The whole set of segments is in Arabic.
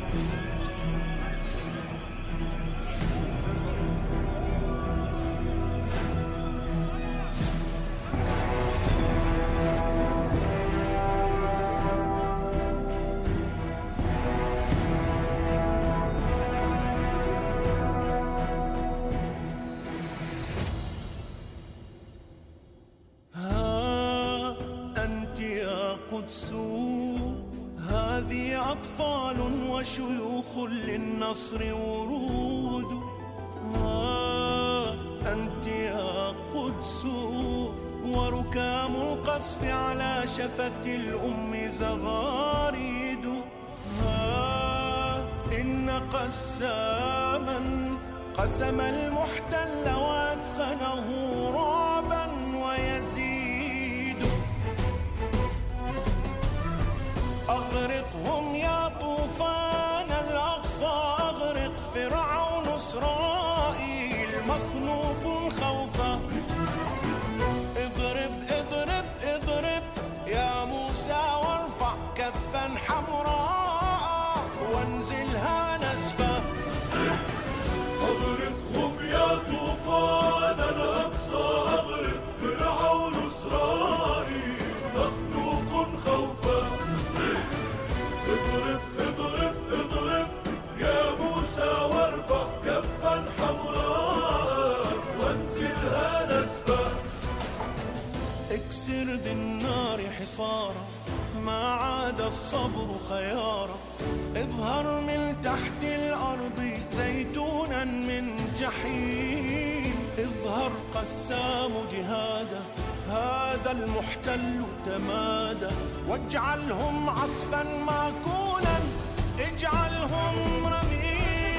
هذه أطفال وشيوخ للنصر ورود. أنت يا قدس وركام القصف على شفة الأم زغاريد. إن قساما قسم المحتل وأثخنه رعبا ويزيد. أغرقهم يا طوفان الأقصى، أغرق فرعون إسرائيل مخنوق خوفا. اضرب اضرب اضرب يا موسى وارفع كفا حمراء وانزلها نزفا. أغرقهم يا طوفان الأقصى، أغرق فرعون إسرائيل مخنوق خوفا. اضرب اضرب اضرب يا موسى وارفع كفا حمراء وانزلها نزفا. اكسر بالنار حصارا ما عاد الصبر خيارا. اظهر من تحت الأرض زيتونا من جحيم. اظهر قسام جهادا هذا المحتل تمادى. واجعلهم عصفا ماكولا اجعلهم رميم.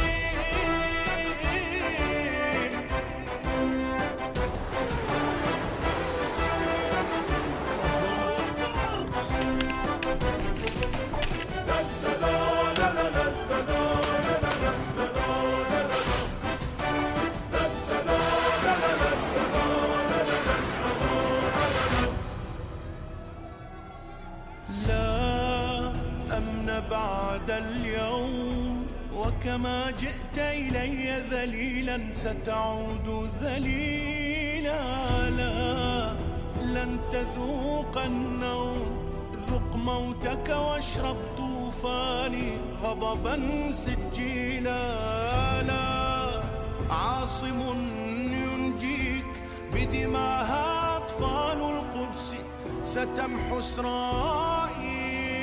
بعد اليوم وكما جئت إلي ذليلا ستعود ذليلا. لا لن تذوق النوم، ذق موتك واشرب طوفاني غضبا سجيلا. لا عاصم ينجيك بدماها أطفال القدس ستمحو إسرائيل.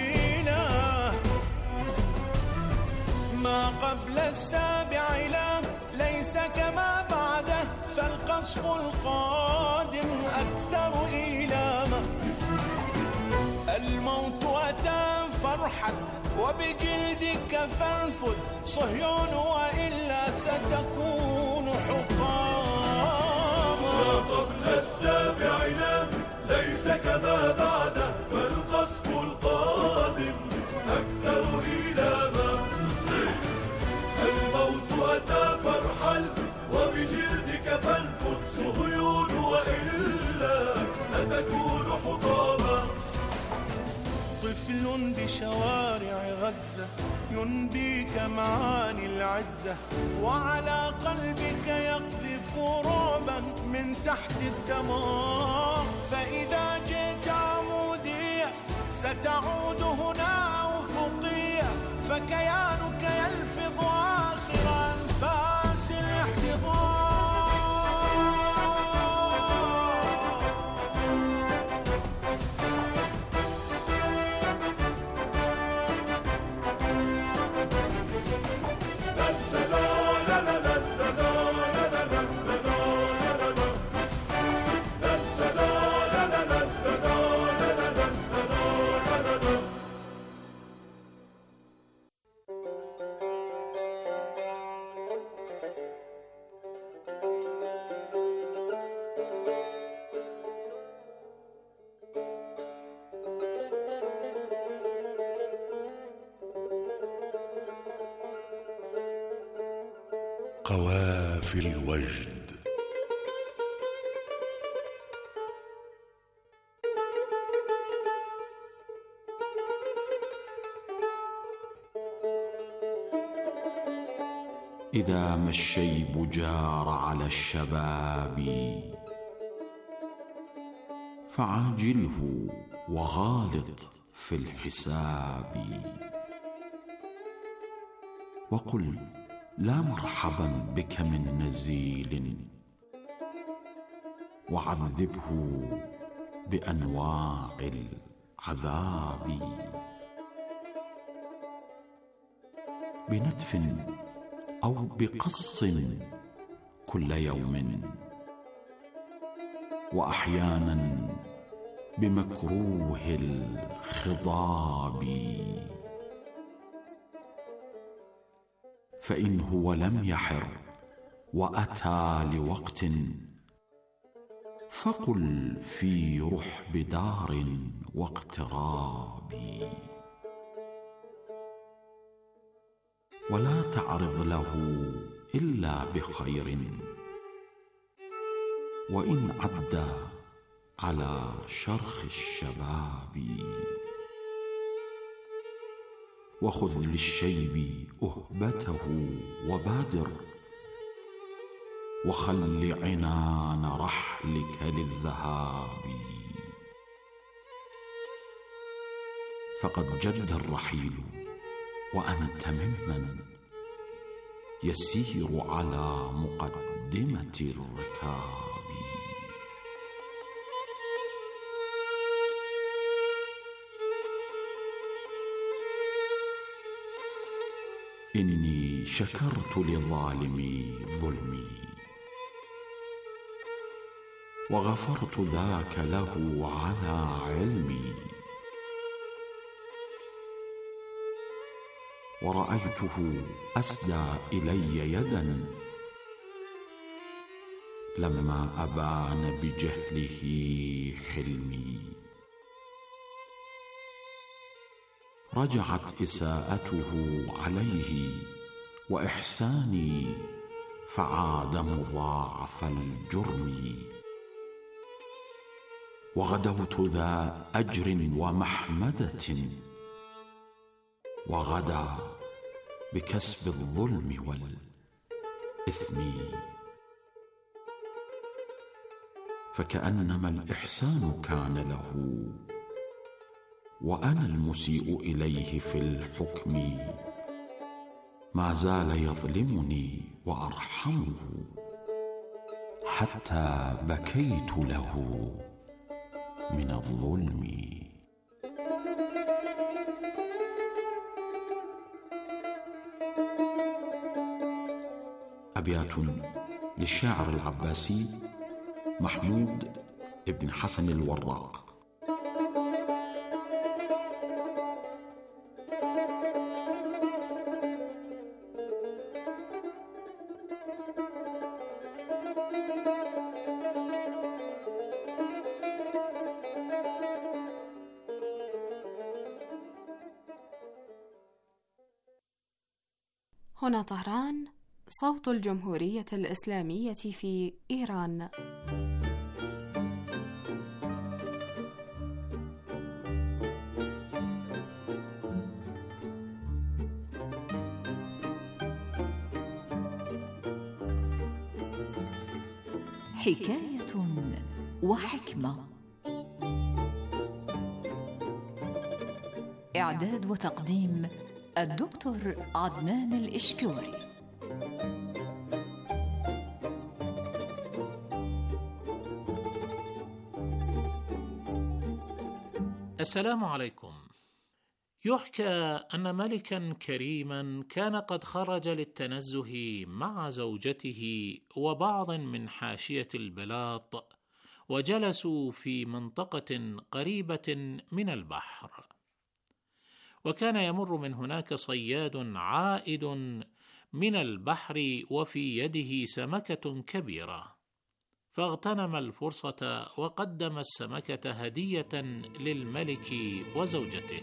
ما قبل السابع لا ليس كما بعده، فالقصف القادم أكثر إيلاما. الموت أتى فرحا وبجلدك فانفذ صهيون وإلا ستكون حطاما. ما قبل السابع لا ليس كما بعده، فالقصف القادم أكثر إيلاما. الموت أتى فرحا وبجلدك فانفذ صهيون وإلا ستكون حطاما. طفل بشوارع غزة ينبيك معاني العزة، وعلى قلبك يقذف رعبا من تحت الدماغ. فإذا جئت عمودية ستعود هنا أفقية، فكيانك يلفظ آخر أنفاس الاحتضار. قوافي الوجد. إذا ما الشيب جار على الشباب فعاجله وغالط في الحساب، وقل لا مرحبا بك من نزيل، وعذبه بأنواع العذاب، بنتف أو بقص كل يوم، وأحيانا بمكروه الخضاب، فإن هو لم يحر وأتى لوقت فقل في رحب دار واقتراب، ولا تعرض له إلا بخير، وإن عدى على شرخ الشباب، وخذ للشيب أهبته وبادر، وخل عنان رحلك للذهاب، فقد جد الرحيل وأنت ممن يسير على مقدمة الركاب. إني شكرت لظالمي ظلمي، وغفرت ذاك له على علمي، ورأيته أسدى إلي يدا لما أبان بجهله حلمي، رجعت إساءته عليه وإحساني فعاد مضاعف الجرم، وغدوت ذا أجر ومحمدة، وغدا بكسب الظلم والإثم، فكأنما الإحسان كان له وأنا المسيء إليه في الحكم، ما زال يظلمني وأرحمه حتى بكيت له من الظلم. أبيات للشاعر العباسي محمود ابن حسن الوراق. هنا طهران، صوت الجمهورية الإسلامية في إيران. حكاية وحكمة. إعداد وتقديم الدكتور عدنان الإشكوري. السلام عليكم. يحكى أن ملكا كريما كان قد خرج للتنزه مع زوجته وبعض من حاشية البلاط، وجلسوا في منطقة قريبة من البحر، وكان يمر من هناك صياد عائد من البحر وفي يده سمكة كبيرة، فاغتنم الفرصة وقدم السمكة هدية للملك وزوجته،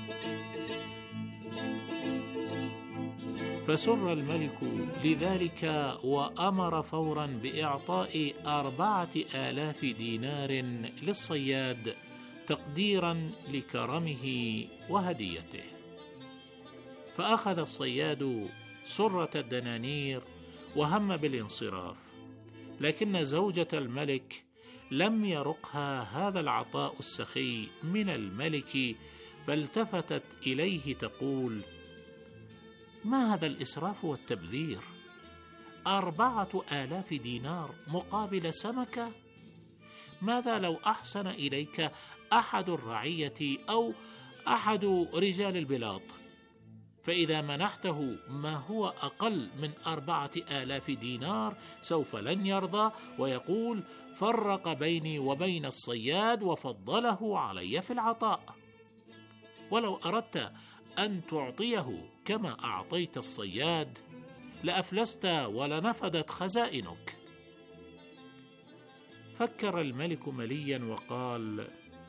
فسر الملك لذلك وأمر فورا بإعطاء 4,000 دينار للصياد تقديرا لكرمه وهديته. فأخذ الصياد سرة الدنانير وهم بالانصراف، لكن زوجة الملك لم يرقها هذا العطاء السخي من الملك، فالتفتت إليه تقول: ما هذا الإسراف والتبذير؟ 4,000 دينار مقابل سمكة؟ ماذا لو أحسن إليك أحد الرعية أو أحد رجال البلاط، فإذا منحته ما هو أقل من 4,000 دينار سوف لن يرضى، ويقول: فرق بيني وبين الصياد وفضله علي في العطاء. ولو أردت أن تعطيه كما أعطيت الصياد لأفلست ولنفدت خزائنك. فكر الملك مليا وقال: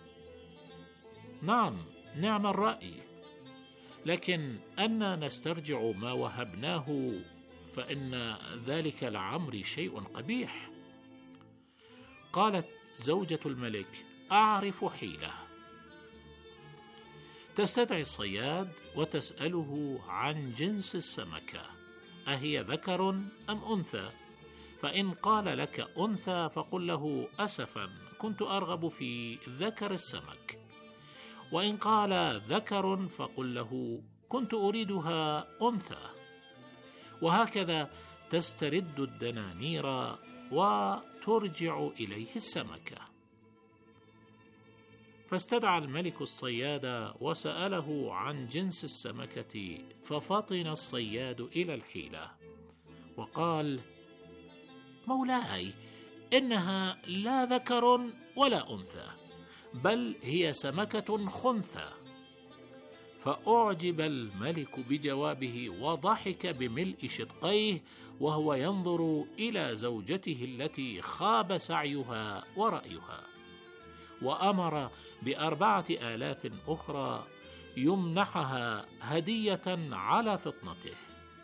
نعم الرأي، لكن أنا نسترجع ما وهبناه، فإن ذلك لعمري شيء قبيح. قالت زوجة الملك: أعرف حيلة. تستدعي الصياد وتسأله عن جنس السمكة، أهي ذكر أم أنثى؟ فإن قال لك أنثى فقل له: أسفا، كنت أرغب في ذكر السمك. وإن قال ذكر فقل له: كنت أريدها أنثى. وهكذا تسترد الدنانير وترجع إليه السمكة. فاستدعى الملك الصياد وسأله عن جنس السمكة، ففطن الصياد إلى الحيلة وقال: مولاي، إنها لا ذكر ولا أنثى، بل هي سمكة خنثى. فأعجب الملك بجوابه وضحك بملء شدقيه وهو ينظر إلى زوجته التي خاب سعيها ورأيها، وأمر ب4,000 أخرى يمنحها هدية على فطنته.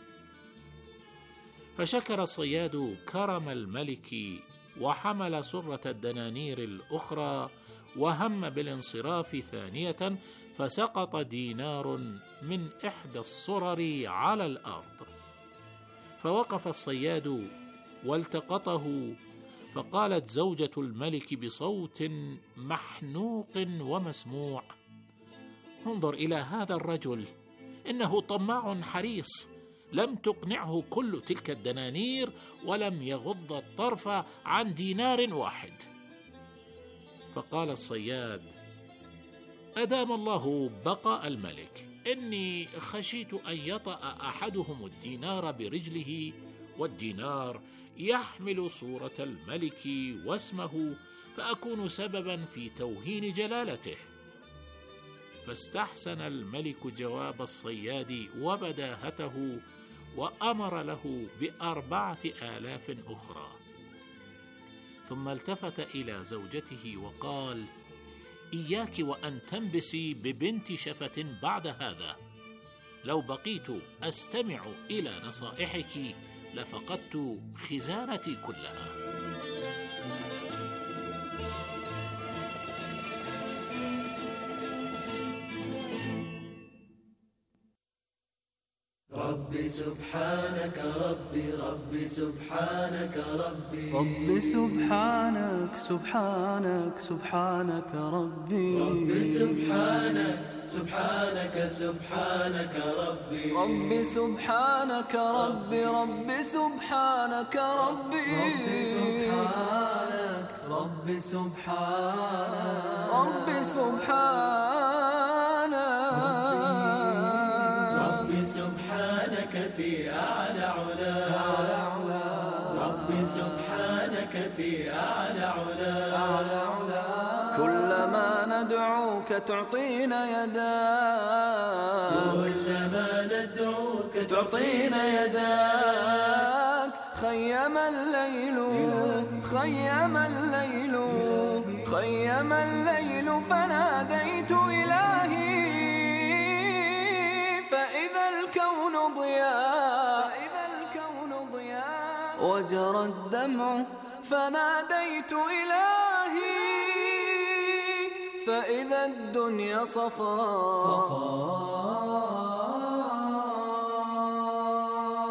فشكر الصياد كرم الملك وحمل سرة الدنانير الأخرى وهم بالانصراف ثانية، فسقط دينار من إحدى الصرر على الأرض. فوقف الصياد والتقطه، فقالت زوجة الملك بصوت محنوق ومسموع: انظر إلى هذا الرجل، إنه طماع حريص، لم تقنعه كل تلك الدنانير ولم يغض الطرف عن دينار واحد. فقال الصياد: أدام الله بقاء الملك، إني خشيت أن يطأ أحدهم الدينار برجله، والدينار يحمل صورة الملك واسمه، فأكون سببا في توهين جلالته. فاستحسن الملك جواب الصياد وبداهته، وأمر له ب4,000 أخرى. ثم التفت إلى زوجته وقال: إياك وأن تنبسي ببنت شفة بعد هذا، لو بقيت أستمع إلى نصائحك لفقدت خزانتي كلها. ربي سبحانك ربي، ربي سبحانك ربي، ربي سبحانك سبحانك سبحانك ربي، ربي سبحانك سبحانك سبحانك ربي، ربي سبحانك ربي، ربي سبحانك ربي، ربي سبحانك ربي سبحانك ربي سبحانك في أعلى علا، ربي سبحانك في أعلى علا، كلما ندعوك تعطينا يداك، كلما ندعوك تعطينا يداك، خيم الليل خيم الليل خيم الليل فناديت إلهي، فإذا الكون ضياء وجرى الدمع، فناديت إلهي، فإذا الدنيا صفاء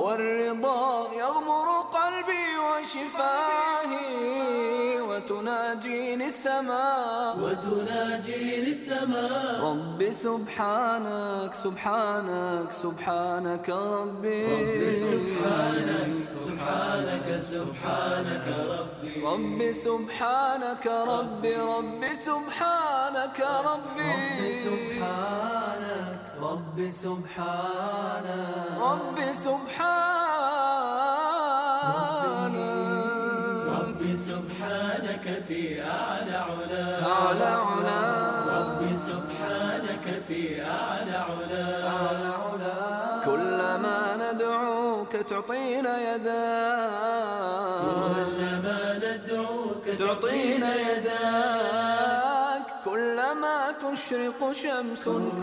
والرضا يغمر قلبي وشفاهي، وتناجيني السماء ربي سبحانك سبحانك سبحانك ربي ربي سبحانك ربي ربي سبحانك ربي ربي سبحانك ربي سبحانك ربي سبحانك في أعلى علا ربي سبحانك في أعلى علا كلما ندعوك تعطينا يداك تعطينا يداك كلما تشرق شمس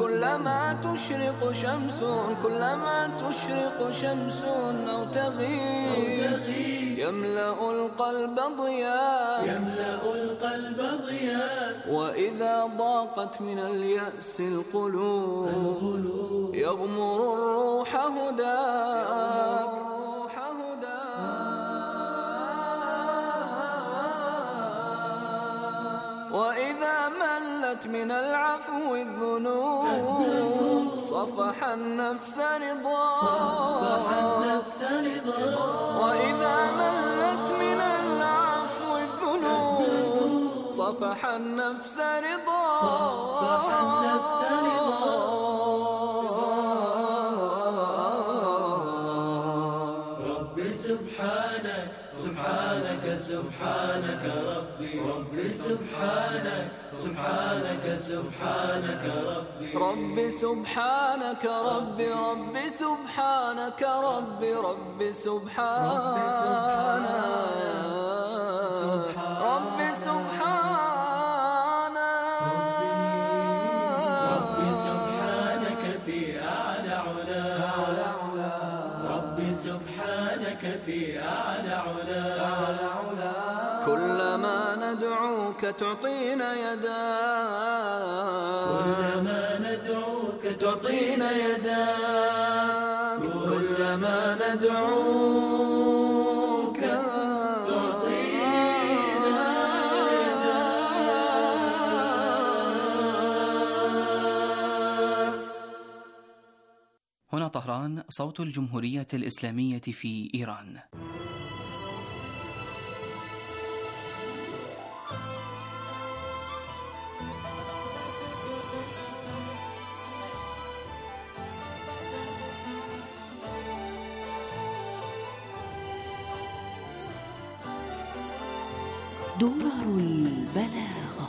أو تغيب يملأ القلب ضياء وإذا ضاقت من اليأس القلوب يغمر الروح هداك وإذا ملت من العفو الذنوب صفح النفس رضاك وإذا ملت من العفو الذنوب صفح النفس رضاك ربي سبحانك سبحانك سبحانك ربي سبحانك سبحانك سبحانك ربي سبحانك ربي ربي سبحانك ربي ربي سبحانك ربي سبحانك ربي سبحانك في أعلى علا ربي سبحانك في أعلى علا كلما ندعوك تعطينا يداك تعطينا يداك كلما ندعوك تعطينا يداك. هنا طهران، صوت الجمهورية الإسلامية في إيران. درر البلاغة.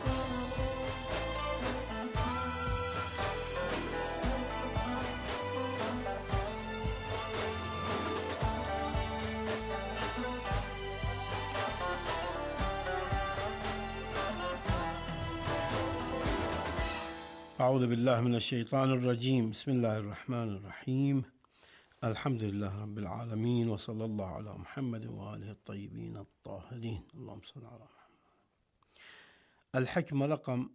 أعوذ بالله من الشيطان الرجيم. بسم الله الرحمن الرحيم. الحمد لله رب العالمين، وصلى الله على محمد وآله الطيبين الطاهرين. اللهم صل على محمد. الحكمة رقم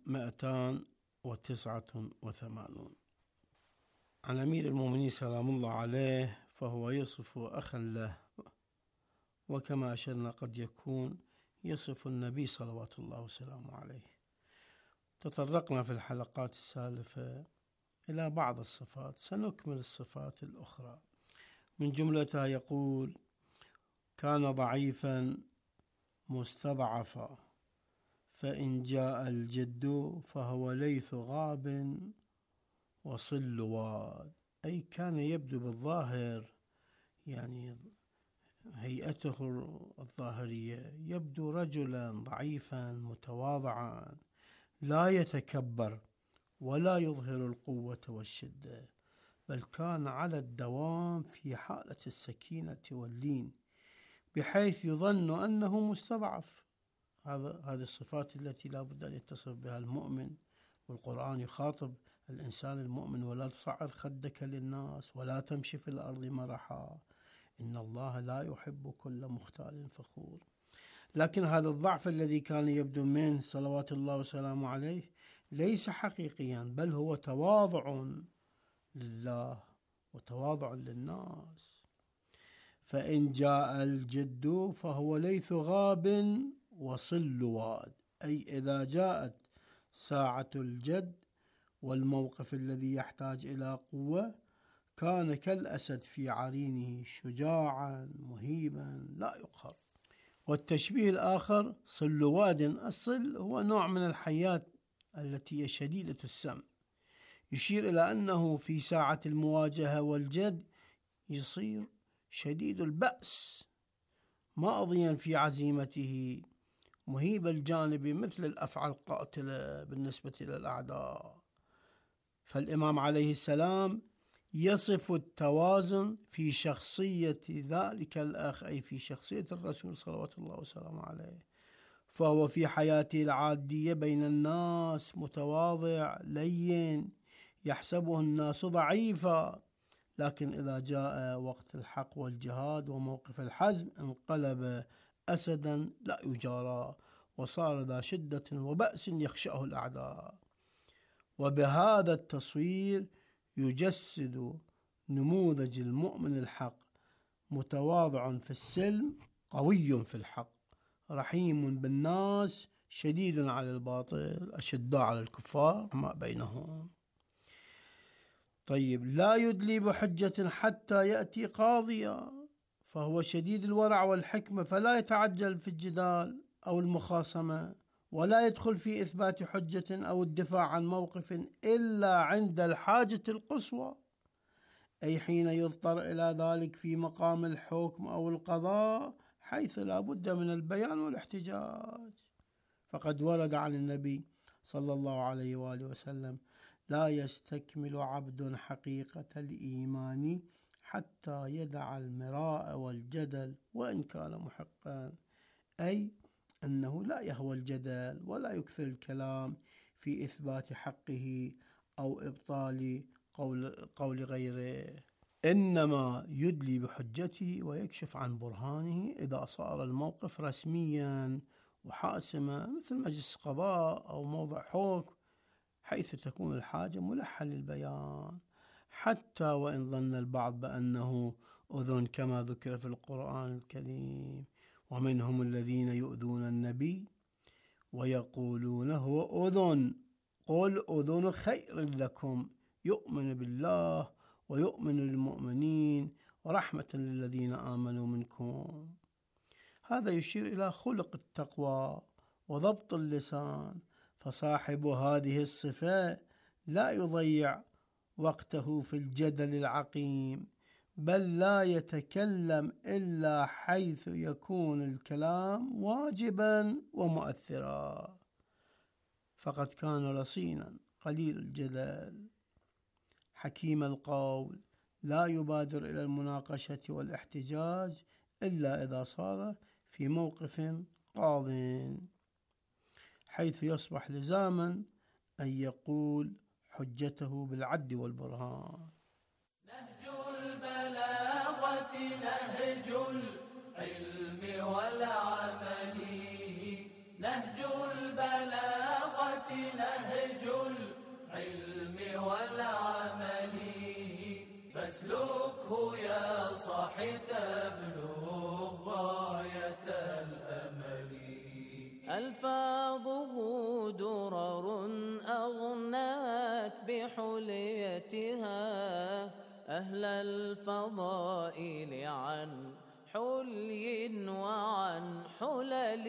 289 عن أمير المؤمنين سلام الله عليه، فهو يصف أخا له، وكما أشرنا قد يكون يصف النبي صلوات الله وسلامه عليه. تطرقنا في الحلقات السالفة إلى بعض الصفات، سنكمل الصفات الأخرى. من جملتها يقول: كان ضعيفا مستضعفا، فإن جاء الجد فهو ليث غاب وصل واد. أي كان يبدو بالظاهر، يعني هيئته الظاهرية، يبدو رجلا ضعيفا متواضعا، لا يتكبر ولا يظهر القوة والشدة، بل كان على الدوام في حالة السكينة واللين، بحيث يظن أنه مستضعف. هذه الصفات التي لا بد أن يتصف بها المؤمن، والقرآن يخاطب الإنسان المؤمن: ولا تصعر خدك للناس ولا تمشي في الأرض مرحا إن الله لا يحب كل مختال فخور. لكن هذا الضعف الذي كان يبدو منه صلوات الله وسلامه عليه ليس حقيقيا، بل هو تواضع لله وتواضع للناس. فإن جاء الجد فهو ليث غاب وصل واد، أي إذا جاءت ساعة الجد والموقف الذي يحتاج إلى قوة كان كالأسد في عرينه شجاعا مهيبا لا يقهر. والتشبيه الآخر صل واد. الصل هو نوع من الحيات التي هي شديدة السم، يشير إلى أنه في ساعة المواجهة والجد يصير شديد البأس ماضيا في عزيمته، مهيب الجانب مثل الأفعى القاتلة بالنسبة للأعداء. فالإمام عليه السلام يصف التوازن في شخصية ذلك الأخ، أي في شخصية الرسول صلوات الله وسلامه عليه. فهو في حياته العادية بين الناس متواضع لين يحسبه الناس ضعيفا، لكن إذا جاء وقت الحق والجهاد وموقف الحزم انقلب أسدا لا يجارى، وصار ذا شدة وبأس يخشاه الأعداء. وبهذا التصوير يجسد نموذج المؤمن الحق، متواضع في السلم، قوي في الحق، رحيم بالناس، شديد على الباطل، أشداء على الكفار ما بينهم. طيب، لا يدلي بحجة حتى يأتي قاضيا، فهو شديد الورع والحكمة، فلا يتعجل في الجدال أو المخاصمة، ولا يدخل في إثبات حجة أو الدفاع عن موقف إلا عند الحاجة القصوى، أي حين يضطر إلى ذلك في مقام الحكم أو القضاء، حيث لا بد من البيان والاحتجاج. فقد ورد عن النبي صلى الله عليه وآله وسلم: لا يستكمل عبد حقيقة الإيمان حتى يدع المراء والجدل وإن كان محقا، أي أنه لا يهوى الجدل ولا يكثر الكلام في إثبات حقه أو إبطال قول غيره، إنما يدلي بحجته ويكشف عن برهانه إذا صار الموقف رسميا وحاسما، مثل مجلس قضاء أو موضع حكم، حيث تكون الحاجة ملحة للبيان، حتى وإن ظن البعض بأنه أذن، كما ذكر في القرآن الكريم: ومنهم الذين يؤذون النبي ويقولون هو أذن، قل أذن خير لكم يؤمن بالله ويؤمن للمؤمنين ورحمة للذين آمنوا منكم. هذا يشير إلى خلق التقوى وضبط اللسان، فصاحب هذه الصفة لا يضيع وقته في الجدل العقيم، بل لا يتكلم إلا حيث يكون الكلام واجبا ومؤثرا، فقد كان رصينا قليل الجدل حكيم القول، لا يبادر إلى المناقشة والاحتجاج إلا إذا صار في موقف قاضٍ، حيث يصبح لزاما أن يقول حجته بالعد والبرهان. نهج البلاغة نهج العلم والعمل، نهج البلاغة نهج العلم والعمل، فاسلكه يا صاحي تبلغ غاية الأمل. ألفاظه درر أغنت بحليتها أهل الفضائل عن حلي وعن حلل.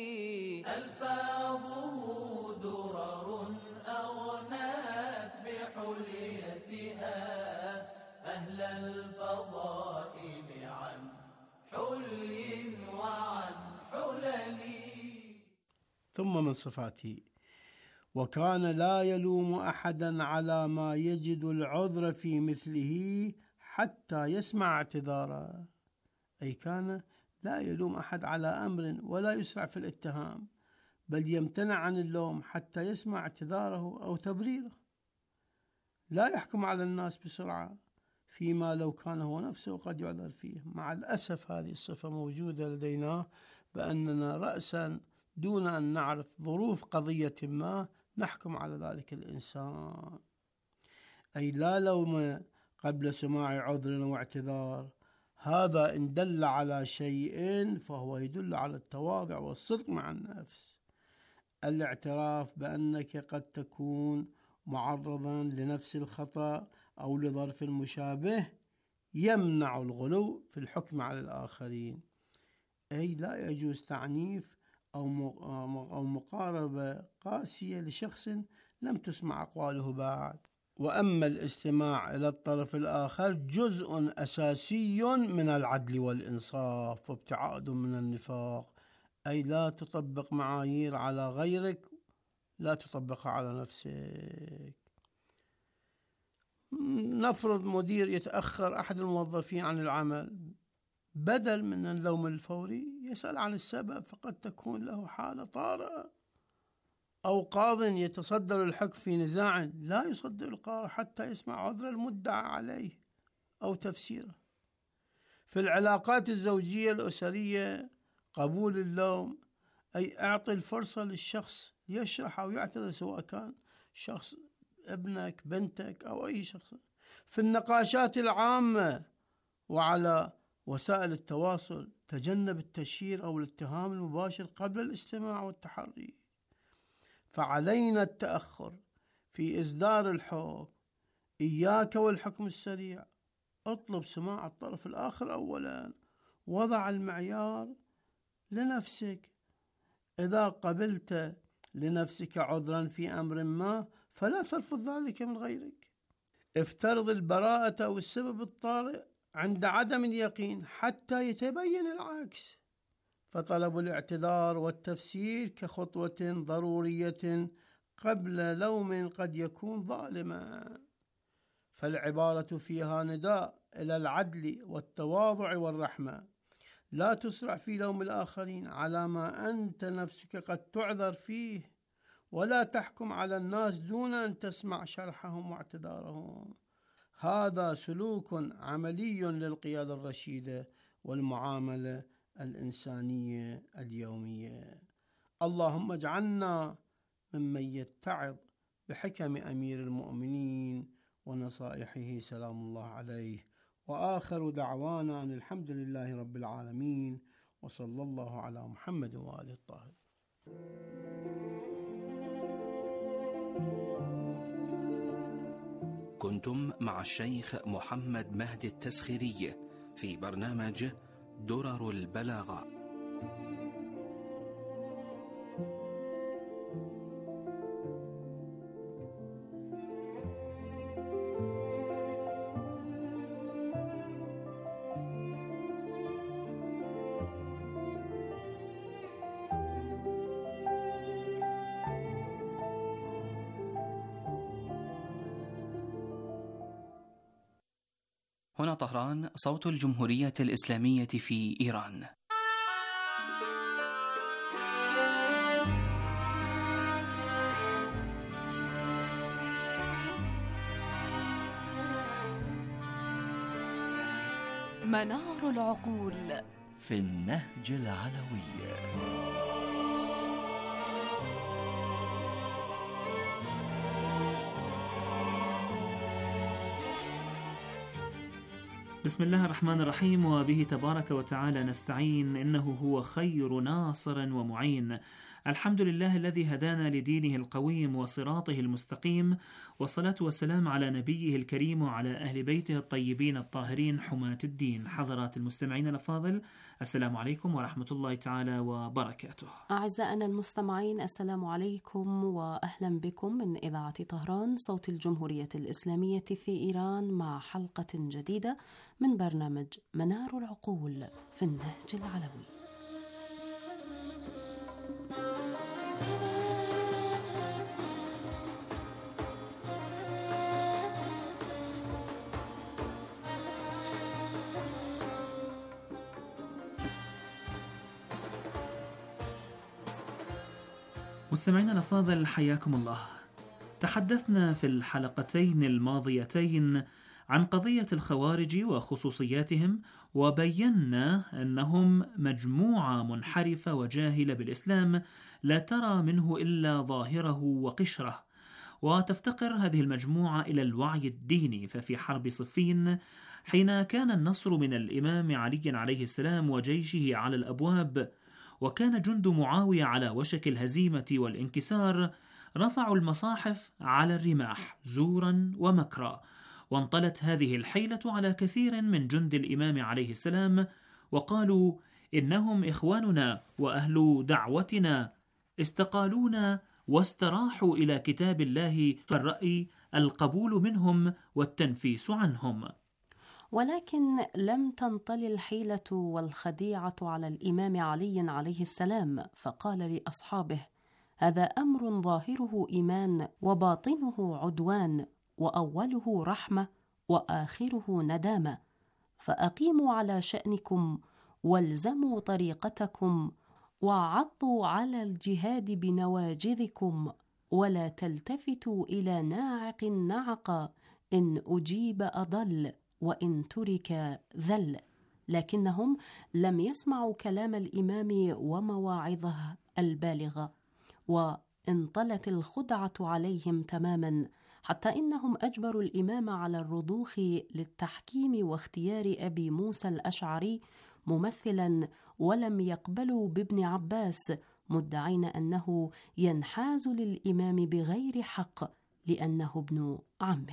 ألفاظه درر أغنت بحليتها أهل الفضائل عن حلي وعن حلل. ثم من صفاته: وكان لا يلوم أحدا على ما يجد العذر في مثله حتى يسمع اعتذاره، أي كان لا يلوم أحد على أمر ولا يسرع في الاتهام، بل يمتنع عن اللوم حتى يسمع اعتذاره أو تبريره، لا يحكم على الناس بسرعة فيما لو كان هو نفسه قد يعذر فيه. مع الأسف هذه الصفة موجودة لدينا، بأننا رأسا دون أن نعرف ظروف قضية ما نحكم على ذلك الإنسان، أي لا لوم قبل سماع عذر واعتذار. هذا إن دل على شيء فهو يدل على التواضع والصدق مع النفس. الاعتراف بأنك قد تكون معرضا لنفس الخطأ أو لظرف مشابه يمنع الغلو في الحكم على الآخرين، أي لا يجوز تعنيف أو مقاربة قاسية لشخص لم تسمع أقواله بعد. وأما الاستماع إلى الطرف الآخر جزء أساسي من العدل والإنصاف وابتعاد من النفاق، أي لا تطبق معايير على غيرك، لا تطبقها على نفسك. نفرض مدير يتأخر أحد الموظفين عن العمل، بدل من اللوم الفوري يسأل عن السبب، فقد تكون له حالة طارئة. أو قاض يتصدر الحكم في نزاع، لا يصدر القرار حتى يسمع عذر المدعى عليه أو تفسيره. في العلاقات الزوجية الأسرية قبول اللوم، أي أعطي الفرصة للشخص يشرح أو يعتذر، سواء كان شخص ابنك بنتك أو أي شخص. في النقاشات العامة وعلى وسائل التواصل تجنب التشهير أو الاتهام المباشر قبل الاستماع والتحري. فعلينا التأخر في إصدار الحكم، إياك والحكم السريع، اطلب سماع الطرف الآخر أولا، وضع المعيار لنفسك. إذا قبلت لنفسك عذرا في أمر ما فلا ترفض ذلك من غيرك. افترض البراءة أو السبب الطارئ عند عدم اليقين حتى يتبين العكس، فطلب الاعتذار والتفسير كخطوة ضرورية قبل لوم قد يكون ظالما. فالعبارة فيها نداء إلى العدل والتواضع والرحمة. لا تسرع في لوم الآخرين على ما أنت نفسك قد تعذر فيه، ولا تحكم على الناس دون أن تسمع شرحهم واعتذارهم. هذا سلوك عملي للقيادة الرشيدة والمعاملة الإنسانية اليومية. اللهم اجعلنا ممن يتعظ بحكم أمير المؤمنين ونصائحه سلام الله عليه. وآخر دعوانا أن الحمد لله رب العالمين، وصلى الله على محمد وآله الطاهرين. كنتم مع الشيخ محمد مهدي التسخيري في برنامج درر البلاغة. هنا طهران، صوت الجمهورية الإسلامية في إيران. منار العقول في النهج العلوي. بسم الله الرحمن الرحيم، وبه تبارك وتعالى نستعين، إنه هو خير ناصر ومعين. الحمد لله الذي هدانا لدينه القويم وصراطه المستقيم، والصلاة والسلام على نبيه الكريم وعلى أهل بيته الطيبين الطاهرين حماة الدين. حضرات المستمعين الأفاضل، السلام عليكم ورحمة الله تعالى وبركاته. أعزائنا المستمعين، السلام عليكم وأهلا بكم من إذاعة طهران، صوت الجمهورية الإسلامية في إيران، مع حلقة جديدة من برنامج منار العقول في النهج العلوي. مستمعينا الأفاضل، حياكم الله. تحدثنا في الحلقتين الماضيتين عن قضية الخوارج وخصوصياتهم، وبينا أنهم مجموعة منحرفة وجاهلة بالإسلام لا ترى منه إلا ظاهره وقشره، وتفتقر هذه المجموعة إلى الوعي الديني. ففي حرب صفين حين كان النصر من الإمام علي عليه السلام وجيشه على الأبواب، وكان جند معاوية على وشك الهزيمة والانكسار، رفعوا المصاحف على الرماح زورا ومكرا، وانطلت هذه الحيلة على كثير من جند الإمام عليه السلام، وقالوا: إنهم إخواننا وأهل دعوتنا، استقالونا واستراحوا إلى كتاب الله، فالرأي القبول منهم والتنفيس عنهم. ولكن لم تنطل الحيلة والخديعة على الإمام علي عليه السلام، فقال لأصحابه: هذا أمر ظاهره إيمان وباطنه عدوان، وأوله رحمة وآخره ندامة، فأقيموا على شأنكم والزموا طريقتكم، وعضوا على الجهاد بنواجذكم، ولا تلتفتوا إلى ناعق نعق، إن أجيب أضل وإن ترك ذل. لكنهم لم يسمعوا كلام الإمام ومواعظه البالغة، وانطلت الخدعة عليهم تماما، حتى إنهم أجبروا الإمام على الرضوخ للتحكيم واختيار أبي موسى الأشعري ممثلا، ولم يقبلوا بابن عباس، مدعين أنه ينحاز للإمام بغير حق لأنه ابن عمه.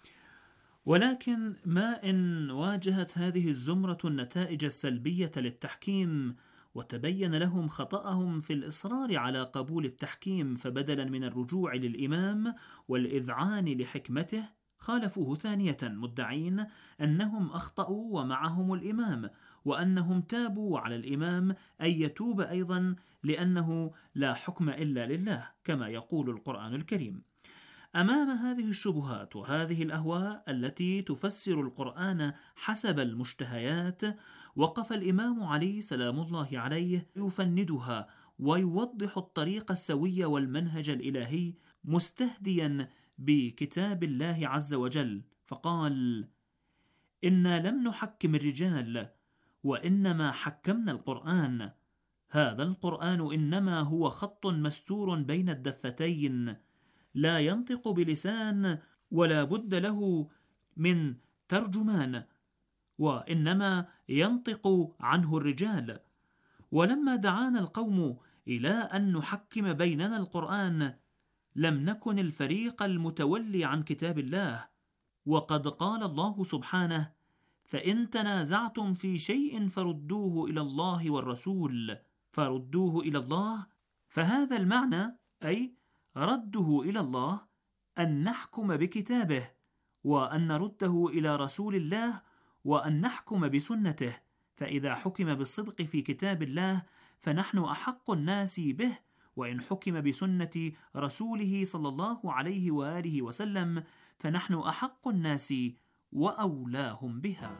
ولكن ما إن واجهت هذه الزمرة النتائج السلبية للتحكيم، وتبين لهم خطأهم في الإصرار على قبول التحكيم، فبدلا من الرجوع للإمام والإذعان لحكمته، خالفوه ثانية، مدعين أنهم أخطأوا ومعهم الإمام، وأنهم تابوا على الإمام أن يتوب أيضا، لأنه لا حكم إلا لله، كما يقول القرآن الكريم. أمام هذه الشبهات وهذه الأهواء التي تفسر القرآن حسب المشتهيات، وقف الإمام علي سلام الله عليه يفندها ويوضح الطريق السوي والمنهج الإلهي، مستهديا بكتاب الله عز وجل، فقال: إنا لم نحكم الرجال، وإنما حكمنا القرآن. هذا القرآن إنما هو خط مستور بين الدفتين، لا ينطق بلسان ولا بد له من ترجمان، وإنما ينطق عنه الرجال. ولما دعانا القوم إلى أن نحكم بيننا القرآن، لم نكن الفريق المتولي عن كتاب الله، وقد قال الله سبحانه: فإن تنازعتم في شيء فردوه إلى الله والرسول، فردوه إلى الله، فهذا المعنى، أي رده إلى الله، أن نحكم بكتابه، وأن نرده إلى رسول الله، وأن نحكم بسنته. فإذا حكم بالصدق في كتاب الله فنحن أحق الناس به، وإن حكم بسنة رسوله صلى الله عليه وآله وسلم فنحن أحق الناس وأولاهم بها.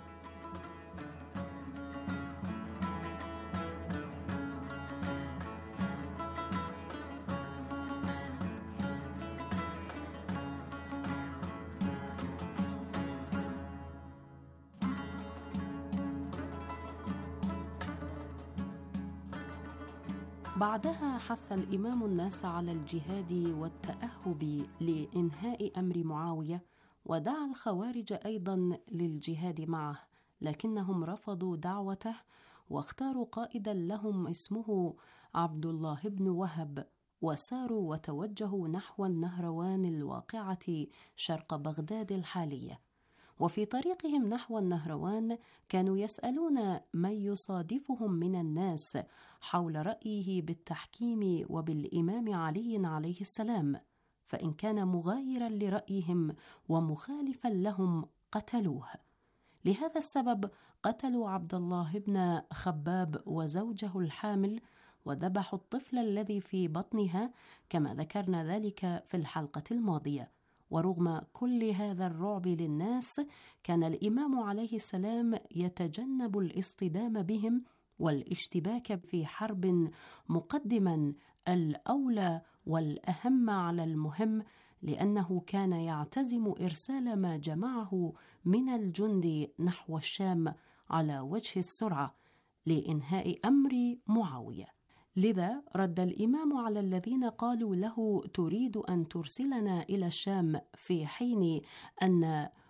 بعدها حث الإمام الناس على الجهاد والتأهب لإنهاء أمر معاوية، ودعا الخوارج أيضا للجهاد معه، لكنهم رفضوا دعوته، واختاروا قائدا لهم اسمه عبد الله بن وهب، وساروا وتوجهوا نحو النهروان الواقعة شرق بغداد الحالية. وفي طريقهم نحو النهروان كانوا يسألون من يصادفهم من الناس حول رأيه بالتحكيم وبالإمام علي عليه السلام، فإن كان مغايرا لرأيهم ومخالفا لهم قتلوه. لهذا السبب قتلوا عبد الله بن خباب وزوجه الحامل، وذبحوا الطفل الذي في بطنها، كما ذكرنا ذلك في الحلقة الماضية. ورغم كل هذا الرعب للناس، كان الإمام عليه السلام يتجنب الاصطدام بهم والاشتباك في حرب، مقدما الأولى والأهم على المهم، لأنه كان يعتزم إرسال ما جمعه من الجند نحو الشام على وجه السرعة لإنهاء أمر معاوية. لذا رد الإمام على الذين قالوا له: تريد أن ترسلنا إلى الشام في حين أن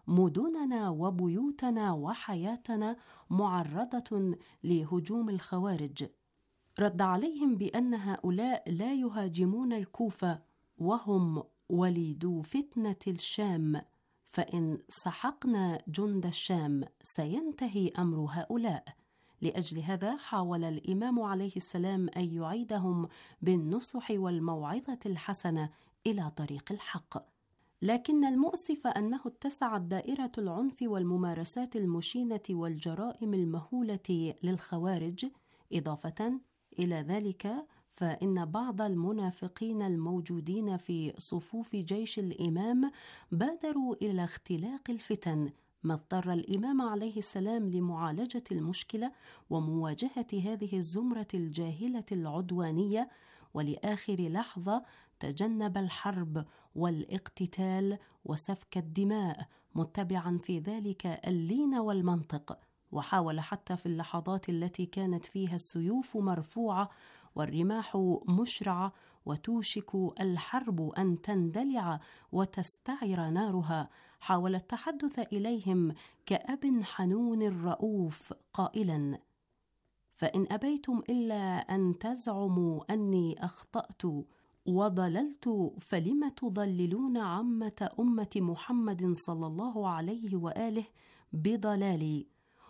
مدننا وبيوتنا وحياتنا معرضة لهجوم الخوارج. رد عليهم بأن هؤلاء لا يهاجمون الكوفة وهم وليدو فتنة الشام، فإن سحقنا جند الشام سينتهي أمر هؤلاء. لأجل هذا حاول الإمام عليه السلام أن يعيدهم بالنصح والموعظة الحسنة إلى طريق الحق. لكن المؤسف أنه اتسعت دائرة العنف والممارسات المشينة والجرائم المهولة للخوارج. إضافة إلى ذلك فإن بعض المنافقين الموجودين في صفوف جيش الإمام بادروا إلى اختلاق الفتن، ما اضطر الإمام عليه السلام لمعالجة المشكلة ومواجهة هذه الزمرة الجاهلة العدوانية، ولآخر لحظة تجنب الحرب والاقتتال وسفك الدماء، متبعا في ذلك اللين والمنطق. وحاول حتى في اللحظات التي كانت فيها السيوف مرفوعة والرماح مشرعة وتوشك الحرب أن تندلع وتستعر نارها، حاول التحدث إليهم كأب حنون رؤوف قائلا: فإن أبيتم إلا أن تزعموا أني أخطأت وضللت فلم تضللون عامة أمة محمد صلى الله عليه وآله بضلالي،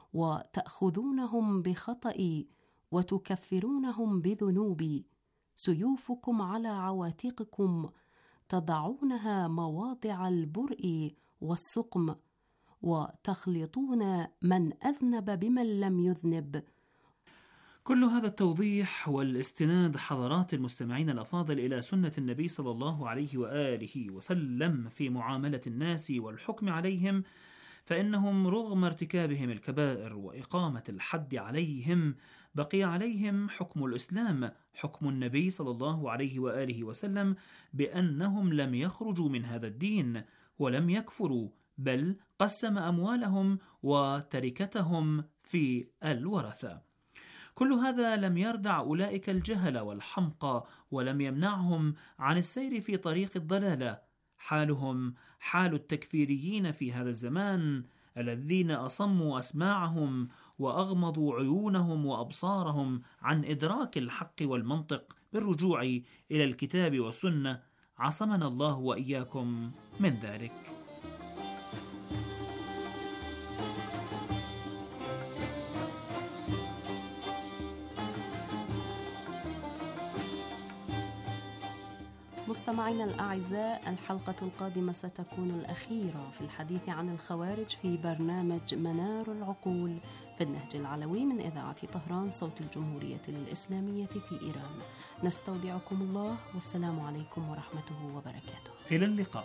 وتأخذونهم بخطئي وتكفرونهم بذنوبي. سيوفكم على عواتقكم تضعونها مواضع البرء والسقم، وتخلطون من أذنب بمن لم يذنب. كل هذا التوضيح والاستناد حضرات المستمعين الأفاضل إلى سنة النبي صلى الله عليه وآله وسلم في معاملة الناس والحكم عليهم، فإنهم رغم ارتكابهم الكبائر وإقامة الحد عليهم بقي عليهم حكم الإسلام، حكم النبي صلى الله عليه وآله وسلم بأنهم لم يخرجوا من هذا الدين ولم يكفروا، بل قسم أموالهم وتركتهم في الورثة. كل هذا لم يردع أولئك الجهل والحمقى ولم يمنعهم عن السير في طريق الضلالة. حالهم حال التكفيريين في هذا الزمان الذين أصموا أسماعهم وأغمضوا عيونهم وأبصارهم عن إدراك الحق والمنطق بالرجوع إلى الكتاب والسنة، عصمنا الله وإياكم من ذلك. مستمعينا الأعزاء، الحلقة القادمة ستكون الأخيرة في الحديث عن الخوارج في برنامج منار العقول في النهج العلوي من إذاعة طهران صوت الجمهورية الإسلامية في إيران. نستودعكم الله، والسلام عليكم ورحمته وبركاته. إلى اللقاء.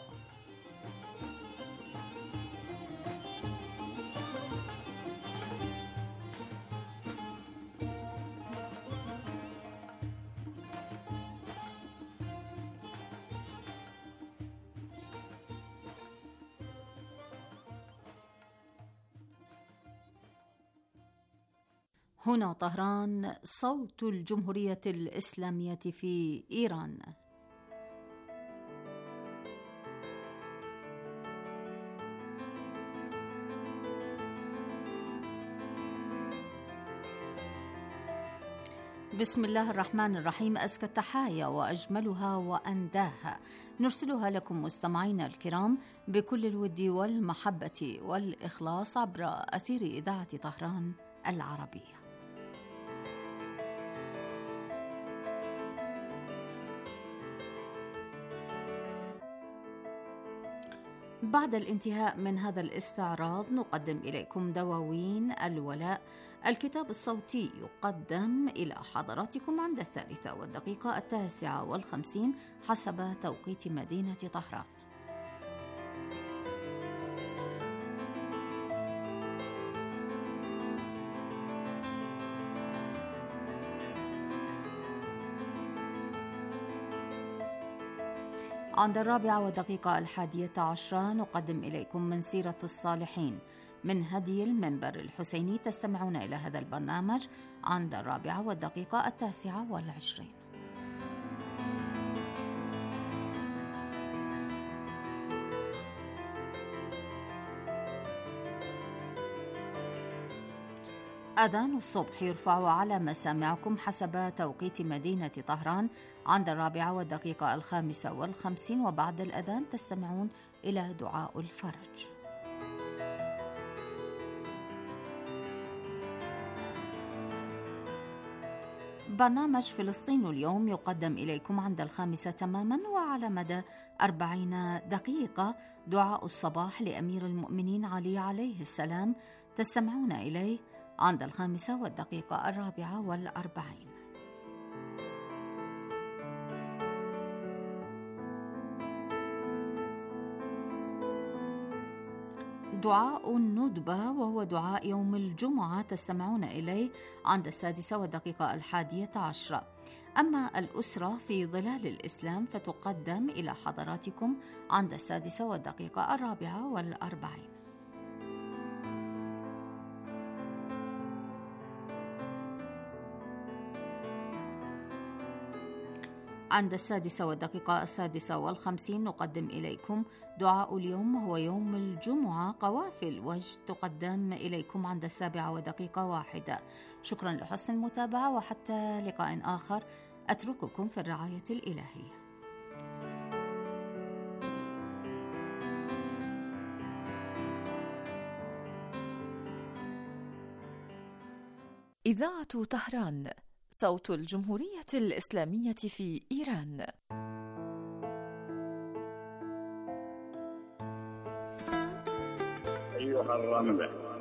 هنا طهران صوت الجمهورية الإسلامية في إيران. بسم الله الرحمن الرحيم. أزكى التحايا وأجملها وأنداها نرسلها لكم مستمعينا الكرام بكل الود والمحبة والإخلاص عبر أثير إذاعة طهران العربية. بعد الانتهاء من هذا الاستعراض نقدم إليكم دواوين الولاء، الكتاب الصوتي يقدم إلى حضراتكم عند 3:09 حسب توقيت مدينة طهران. عند 4:11 نقدم إليكم من سيرة الصالحين من هدي المنبر الحسيني. تستمعون إلى هذا البرنامج عند 4:29. أذان الصبح يرفع على مسامعكم حسب توقيت مدينة طهران عند 4:55، وبعد الأذان تستمعون إلى دعاء الفرج. برنامج فلسطين اليوم يقدم إليكم عند 5 تماما، وعلى مدى 40 دقيقة دعاء الصباح لأمير المؤمنين علي عليه السلام تستمعون إليه عند 5:44. دعاء الندبة وهو دعاء يوم الجمعة تستمعون إليه عند 6:11. أما الأسرة في ظلال الإسلام فتقدم إلى حضراتكم عند 6:44. عند 6:56 نقدم إليكم دعاء اليوم وهو يوم الجمعة قوافل وجد تقدم إليكم عند 7:01. شكرا لحسن المتابعة، وحتى لقاء آخر أترككم في الرعاية الإلهية. إذاعة طهران، صوت الجمهورية الإسلامية في إيران. أيها الرملة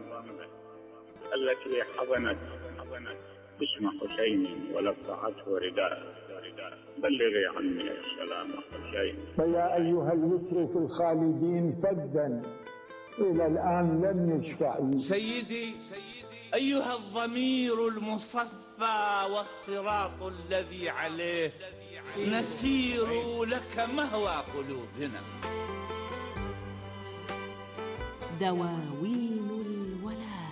التي حضنت اسم حسين ولفعته رداء، بلغي عني السلام حسين. فيا أيها الوتر في الخالدين فدا إلى الآن لم يشفعوا. سيدي أيها الضمير المصفى والصراط الذي عليه نسير لك مهوى قلوبنا. دواوين الولاء.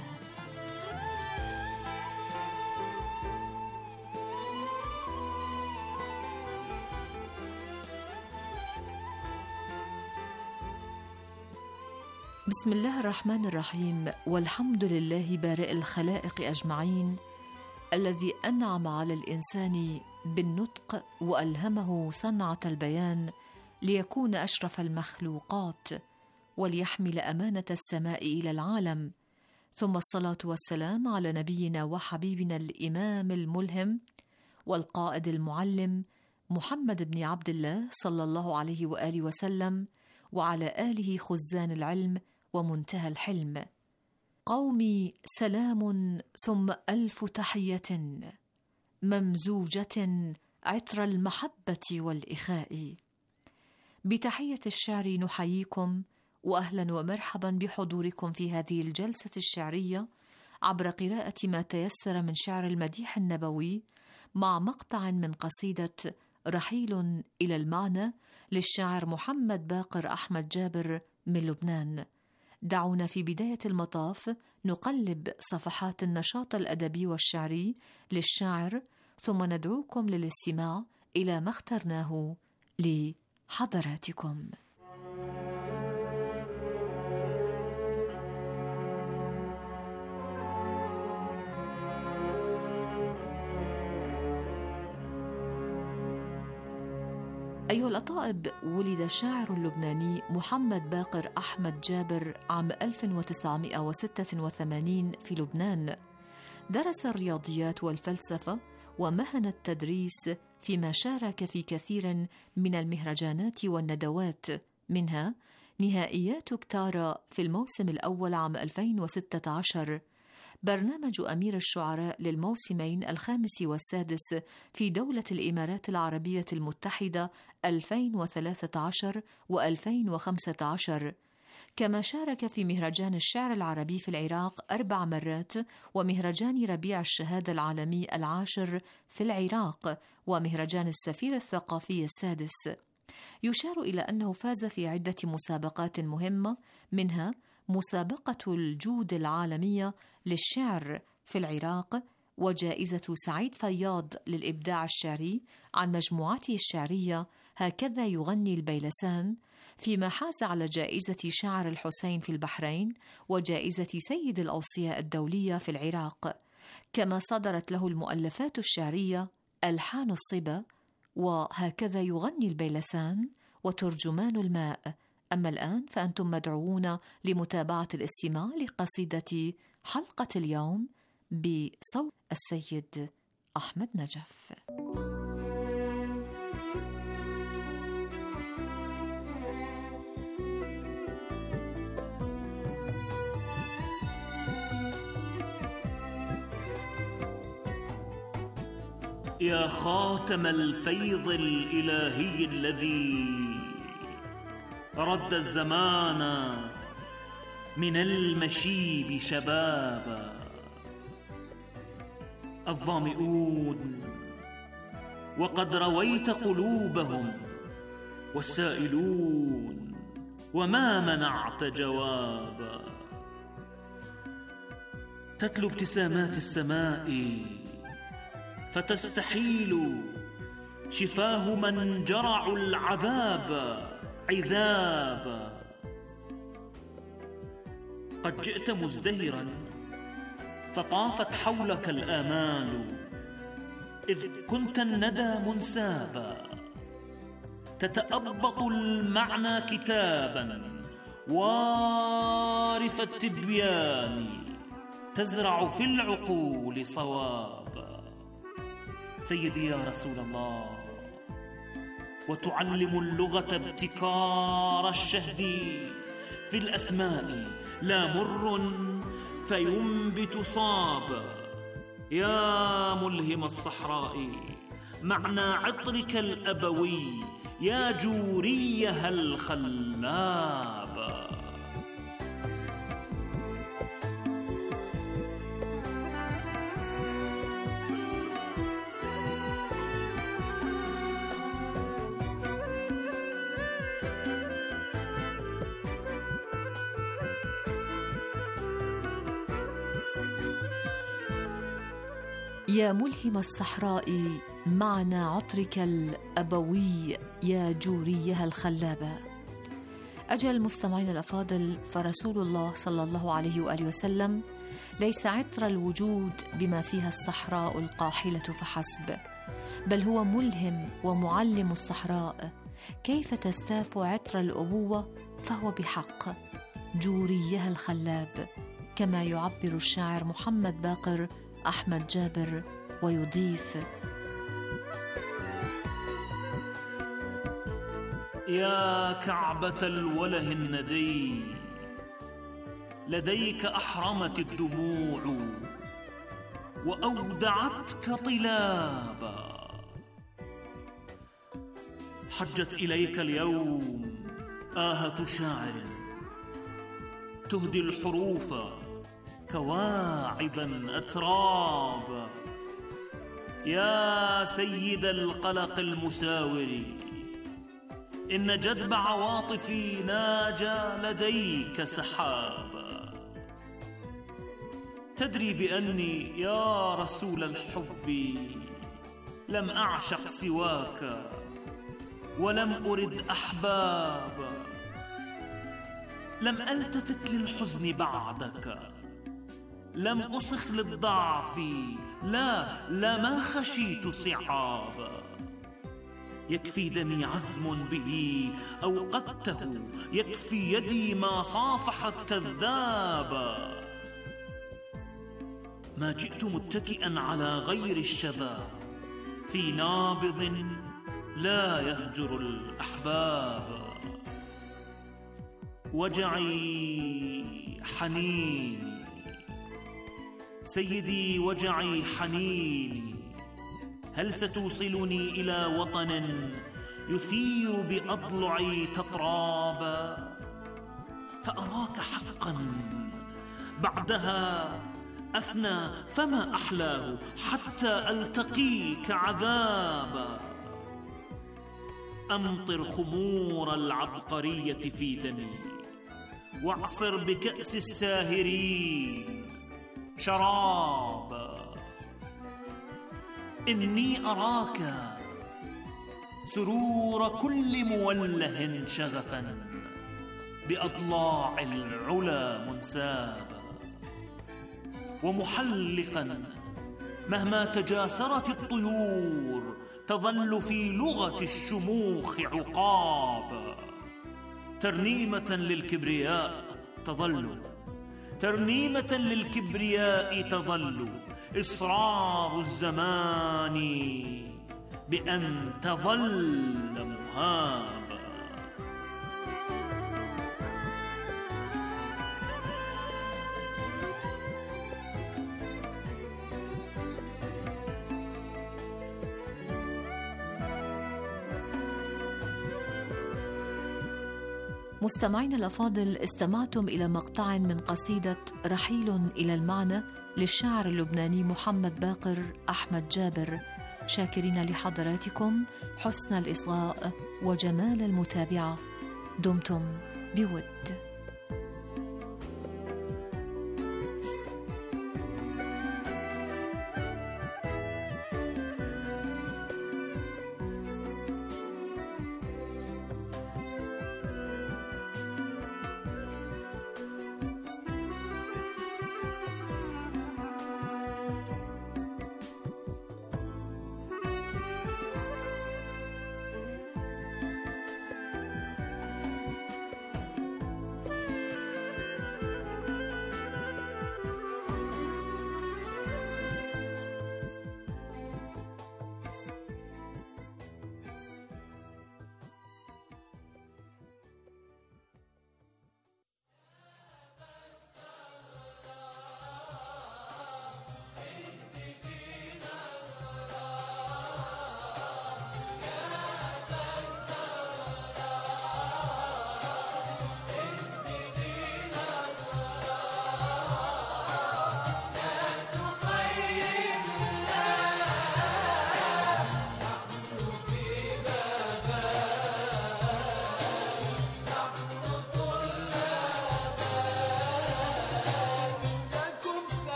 بسم الله الرحمن الرحيم، والحمد لله بارئ الخلائق أجمعين، الذي أنعم على الإنسان بالنطق وألهمه صنعة البيان ليكون أشرف المخلوقات وليحمل أمانة السماء إلى العالم. ثم الصلاة والسلام على نبينا وحبيبنا الإمام الملهم والقائد المعلم محمد بن عبد الله صلى الله عليه وآله وسلم، وعلى آله خزان العلم ومنتهى الحلم. قومي سلام ثم ألف تحية ممزوجة عطر المحبة والإخاء. بتحية الشعر نحييكم، وأهلا ومرحبا بحضوركم في هذه الجلسة الشعرية عبر قراءة ما تيسر من شعر المديح النبوي، مع مقطع من قصيدة رحيل إلى المعنى للشاعر محمد باقر أحمد جابر من لبنان. دعونا في بداية المطاف نقلب صفحات النشاط الأدبي والشعري للشاعر، ثم ندعوكم للاستماع إلى ما اخترناه لحضراتكم. أيها الأطائب، ولد الشاعر اللبناني محمد باقر أحمد جابر عام 1986 في لبنان. درس الرياضيات والفلسفة ومهن التدريس، فيما شارك في كثير من المهرجانات والندوات، منها نهائيات كتارا في الموسم الأول عام 2016، برنامج أمير الشعراء للموسمين الخامس والسادس في دولة الإمارات العربية المتحدة 2013 و2015، كما شارك في مهرجان الشعر العربي في العراق 4 مرات، ومهرجان ربيع الشهادة العالمي 10 في العراق، ومهرجان السفير الثقافي 6. يشار إلى أنه فاز في عدة مسابقات مهمة، منها مسابقة الجود العالمية للشعر في العراق، وجائزة سعيد فياض للإبداع الشعري عن مجموعته الشعرية هكذا يغني البيلسان، فيما حاز على جائزة شاعر الحسين في البحرين، وجائزة سيد الأوصياء الدولية في العراق، كما صدرت له المؤلفات الشعرية ألحان الصبا، وهكذا يغني البيلسان وترجمان الماء. أما الآن فأنتم مدعوون لمتابعة الاستماع لقصيدة حلقة اليوم بصوت السيد أحمد نجف. يا خاتم الفيض الإلهي الذي رد الزمان من المشيب شبابا، الظامئون وقد رويت قلوبهم، والسائلون وما منعت جوابا. تتلو ابتسامات السماء فتستحيل شفاه من جرعوا العذاب عذابا. قد جئت مزدهرا فطافت حولك الآمال، إذ كنت الندى منسابا. تتأبط المعنى كتابا وارف التبيان، تزرع في العقول صوابا. سيدي يا رسول الله، وتعلم اللغة ابتكار الشهد في الأسماء، لا مر فينبت صابا. يا ملهم الصحراء معنى عطرك الأبوي، يا جوريها الخلابا. يا ملهم الصحراء معنى عطرك الأبوي، يا جوريها الخلابة. أجل مستمعين الأفاضل، فرسول الله صلى الله عليه وآله وسلم ليس عطر الوجود بما فيها الصحراء القاحلة فحسب، بل هو ملهم ومعلم الصحراء كيف تستاف عطر الأبوة، فهو بحق جوريها الخلاب، كما يعبر الشاعر محمد باقر أحمد جابر ويضيف: يا كعبة الوله الندي، لديك أحرمت الدموع وأودعتك طلابا. حجت إليك اليوم آهة شاعر تهدي الحروف كواعبا أترابا. يا سيد القلق المساور، إن جدب عواطفي ناجى لديك سحابا. تدري بأني يا رسول الحب لم أعشق سواك ولم أرد أحبابا. لم ألتفت للحزن بعدك، لم أصخ للضعف، لا ما خشيت صعابا. يكفي دمي عزم به أوقدته، يكفي يدي ما صافحت كذابا. ما جئت متكئا على غير الشذا في نابض لا يهجر الأحباب. وجعي حنيني سيدي، وجعي حنيني، هل ستوصلني إلى وطن يثير بأضلعي تطرابا؟ فأراك حقا بعدها أفنى، فما أحلاه حتى ألتقيك عذابا. أمطر خمور العبقرية في دمي، واعصر بكأس الساهرين شرابا. إني أراك سرور كل موله شغفا بأضلاع العلا منسابا. ومحلقا، مهما تجاسرت الطيور تظل في لغة الشموخ عقاب. ترنيمة للكبرياء تظل، ترنيمة للكبرياء تظل، إصرار الزمان بأن تظل مهابا. مستمعين الأفاضل، استمعتم إلى مقطع من قصيدة رحيل إلى المعنى للشاعر اللبناني محمد باقر أحمد جابر، شاكرين لحضراتكم حسن الإصغاء وجمال المتابعة. دمتم بود.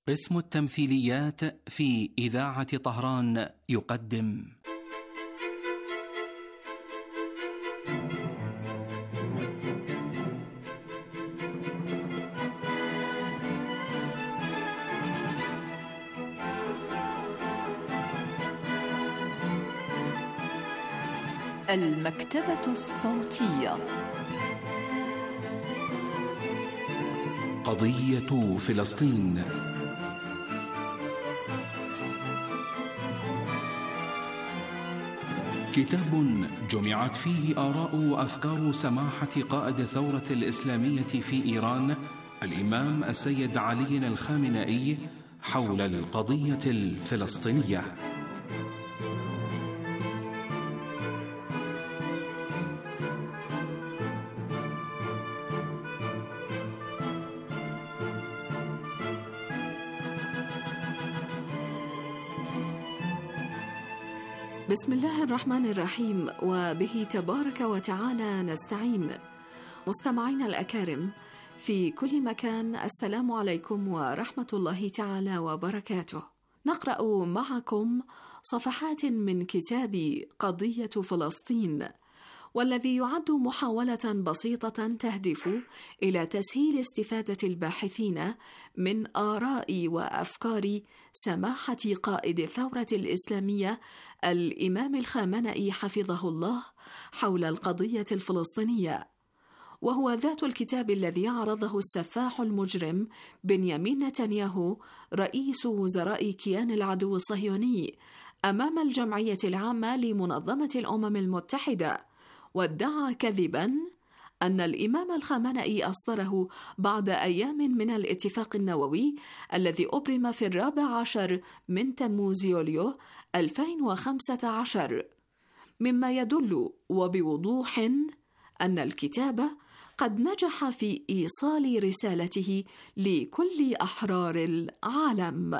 قسم التمثيليات في إذاعة طهران يقدم المكتبة الصوتية. قضية فلسطين. كتاب جمعت فيه آراء وأفكار سماحة قائد الثورة الإسلامية في إيران الإمام السيد علي الخامنئي حول القضية الفلسطينية. بسم الله الرحمن الرحيم، وبه تبارك وتعالى نستعين. مستمعينا الأكارم في كل مكان، السلام عليكم ورحمة الله تعالى وبركاته. نقرأ معكم صفحات من كتاب قضية فلسطين، والذي يعد محاولة بسيطة تهدف إلى تسهيل استفادة الباحثين من آراء وأفكار سماحة قائد الثورة الإسلامية الإمام الخامنئي حفظه الله حول القضية الفلسطينية، وهو ذات الكتاب الذي عرضه السفاح المجرم بنيامين نتنياهو رئيس وزراء كيان العدو الصهيوني أمام الجمعية العامة لمنظمة الأمم المتحدة، وادعى كذباً أن الإمام الخامنئي أصدره بعد أيام من الاتفاق النووي الذي أبرم في 14 من تموز يوليو 2015، مما يدل وبوضوح أن الكتاب قد نجح في إيصال رسالته لكل أحرار العالم.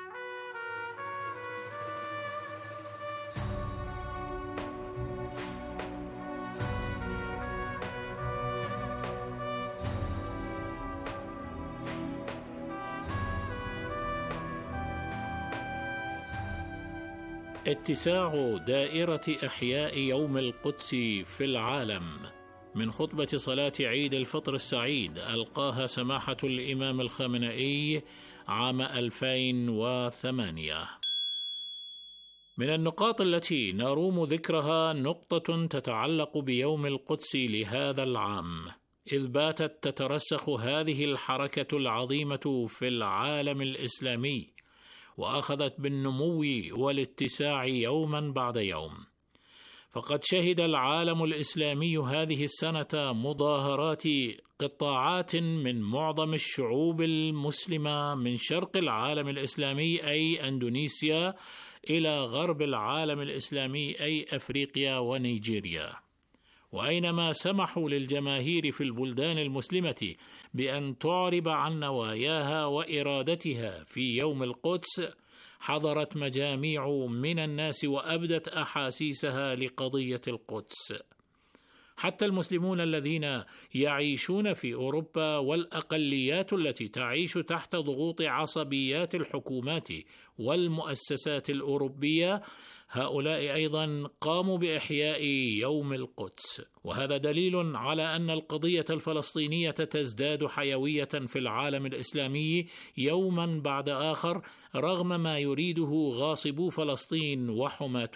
اتساع دائرة إحياء يوم القدس في العالم. من خطبة صلاة عيد الفطر السعيد ألقاها سماحة الإمام الخامنئي عام 2008. من النقاط التي نروم ذكرها نقطة تتعلق بيوم القدس لهذا العام، إذ باتت تترسخ هذه الحركة العظيمة في العالم الإسلامي، وأخذت بالنمو والاتساع يوما بعد يوم. فقد شهد العالم الإسلامي هذه السنة مظاهرات قطاعات من معظم الشعوب المسلمة من شرق العالم الإسلامي أي أندونيسيا إلى غرب العالم الإسلامي أي أفريقيا ونيجيريا، وأينما سمحوا للجماهير في البلدان المسلمة بأن تعرب عن نواياها وإرادتها في يوم القدس، حضرت مجاميع من الناس وأبدت أحاسيسها لقضية القدس. حتى المسلمون الذين يعيشون في أوروبا والأقليات التي تعيش تحت ضغوط عصبيات الحكومات والمؤسسات الأوروبية، هؤلاء أيضا قاموا بإحياء يوم القدس، وهذا دليل على أن القضية الفلسطينية تزداد حيوية في العالم الإسلامي يوما بعد آخر، رغم ما يريده غاصبو فلسطين وحماة